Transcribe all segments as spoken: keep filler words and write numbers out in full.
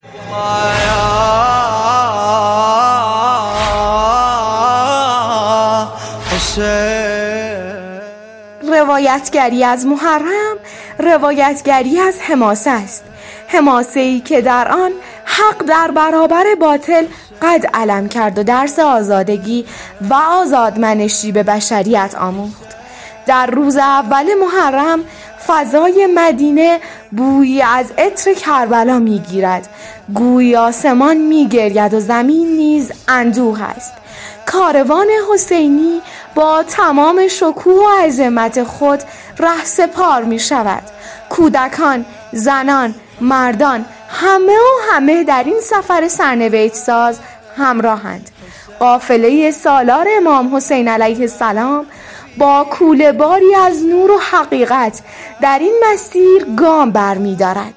روایتگری از محرم روایتگری از حماسه است، حماسه‌ای که در آن حق در برابر باطل قد علم کرد و درس آزادگی و آزادمنشی به بشریت آموخت. در روز اول محرم فضای مدینه بویی از عطر کربلا میگیرد، گویی آسمان میگرید و زمین نیز اندوه است. کاروان حسینی با تمام شکوه و عظمت خود رهسپار می شود. کودکان، زنان، مردان، همه و همه در این سفر سرنوشت ساز همراهند. قافله سالار امام حسین علیه السلام با کوله باری از نور و حقیقت در این مسیر گام برمی دارد.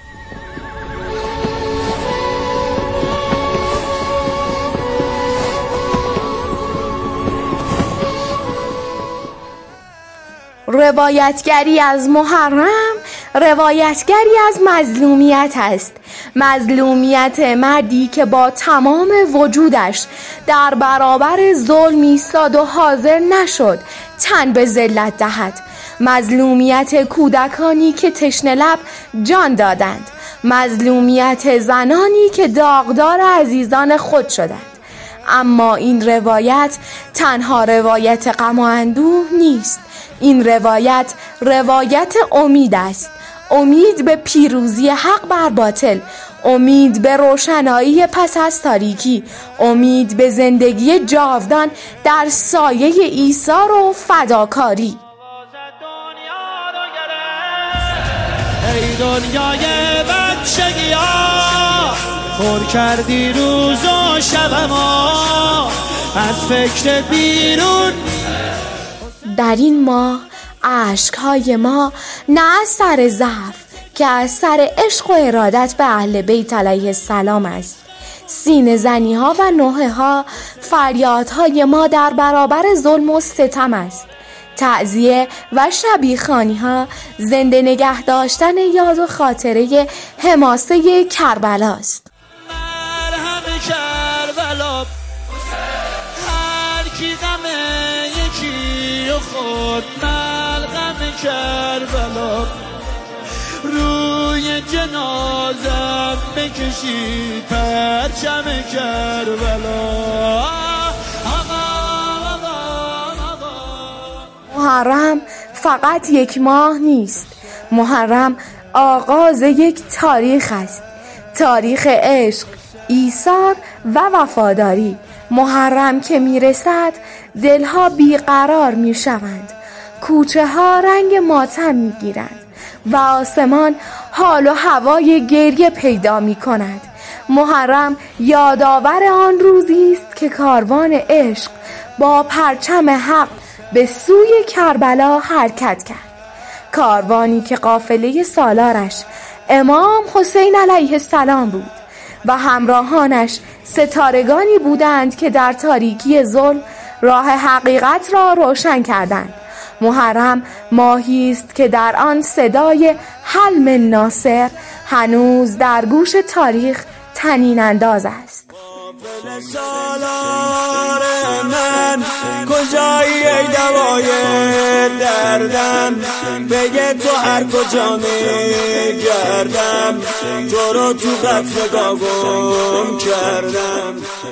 روایتگری از محرم روایتگری از مظلومیت است، مظلومیت مردی که با تمام وجودش در برابر ظلم ایستاد و حاضر نشد تن به ذلت دهد، مظلومیت کودکانی که تشنه لب جان دادند، مظلومیت زنانی که داغدار عزیزان خود شدند. اما این روایت تنها روایت غم و اندوه نیست، این روایت روایت امید است، امید به پیروزی حق بر باطل، امید به روشنایی پس از تاریکی، امید به زندگی جاودان در سایه ایثار و فداکاری. ای دنیای بچگی ها پر کردی روز و شب ما از فکر بیرون. در این ماه اشک‌های ما نه از سر ضعف که از سر عشق و ارادت به اهل بیت علیه السلام است. سینه زنی ها و نوحه ها فریادهای ما در برابر ظلم و ستم است. تعزیه و شبیخوانی ها زنده نگه داشتن یاد و خاطره حماسه کربلا است. مرهم کربلا هر کی غم یکی و خود ملغم کربلا روی جنازم بکشید پرچم کربلا. محرم فقط یک ماه نیست، محرم آغاز یک تاریخ است، تاریخ عشق، ایثار و وفاداری. محرم که میرسد دلها بیقرار میشوند، کوچه ها رنگ ماتم میگیرند و آسمان حال و هوای گریه پیدا می کند. محرم یادآور آن روزی است که کاروان عشق با پرچم حق به سوی کربلا حرکت کرد، کاروانی که قافله سالارش امام حسین علیه السلام بود و همراهانش ستارگانی بودند که در تاریکی ظلم راه حقیقت را روشن کردند. محرم ماهی است که در آن صدای حلم ناصر هنوز در گوش تاریخ طنین انداز است. سالار من کجایی ای دوای دردم، بگه تو هر کجا میگردم تو رو تو قطر گم کردم.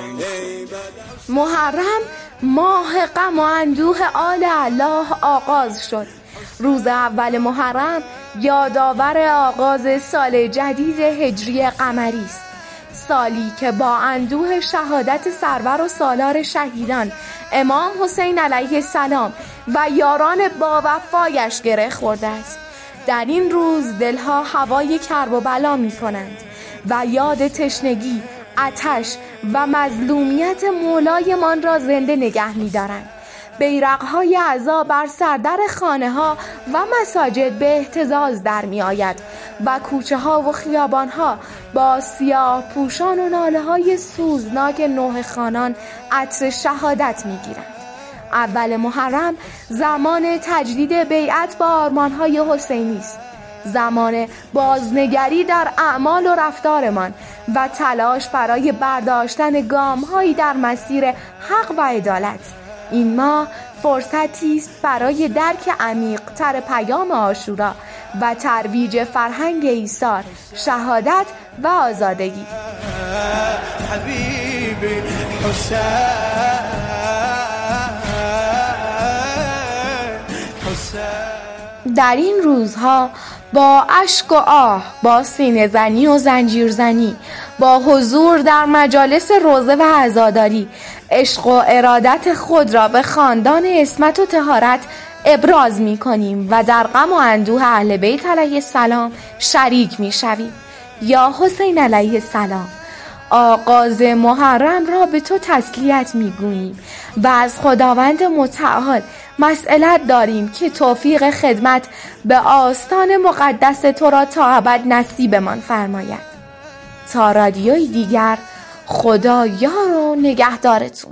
محرم ماه غم و اندوه آل الله آغاز شد. روز اول محرم یادآور آغاز سال جدید هجری قمری است، سالی که با اندوه شهادت سرور و سالار شهیدان امام حسین علیه السلام و یاران با وفایش گره خورده است. در این روز دلها هوای کرب و بلا می کنند و یاد تشنگی، آتش و مظلومیت مولایمان را زنده نگه می دارند. بیرق‌های عذاب بر سردر خانه‌ها و مساجد به اهتزاز در می آید و کوچه ها و خیابان ها با سیاه پوشان و ناله های سوزناک نوحه خوانان عطر شهادت می گیرند. اول محرم زمان تجدید بیعت با آرمان های حسینی است، زمان بازنگری در اعمال و رفتارمان و تلاش برای برداشتن گام‌هایی در مسیر حق و عدالت. این ماه فرصتی است برای درک عمیق‌تر پیام عاشورا و ترویج فرهنگ ایثار، شهادت و آزادگی. حبیبی حسین حسین. در این روزها با اشک و آه، با سینه زنی و زنجیر زنی، با حضور در مجالس روزه و عزاداری، عشق و ارادت خود را به خاندان عصمت و طهارت ابراز می کنیم و در غم و اندوه اهل بیت علیه السلام شریک می شویم. یا حسین علیه السلام، آغاز محرم را به تو تسلیت می گوییم و از خداوند متعال مسئلت داریم که توفیق خدمت به آستان مقدس تو را تا ابد نصیبمان فرماید. تا رادیوی دیگر، خدا یار و نگهدارتون.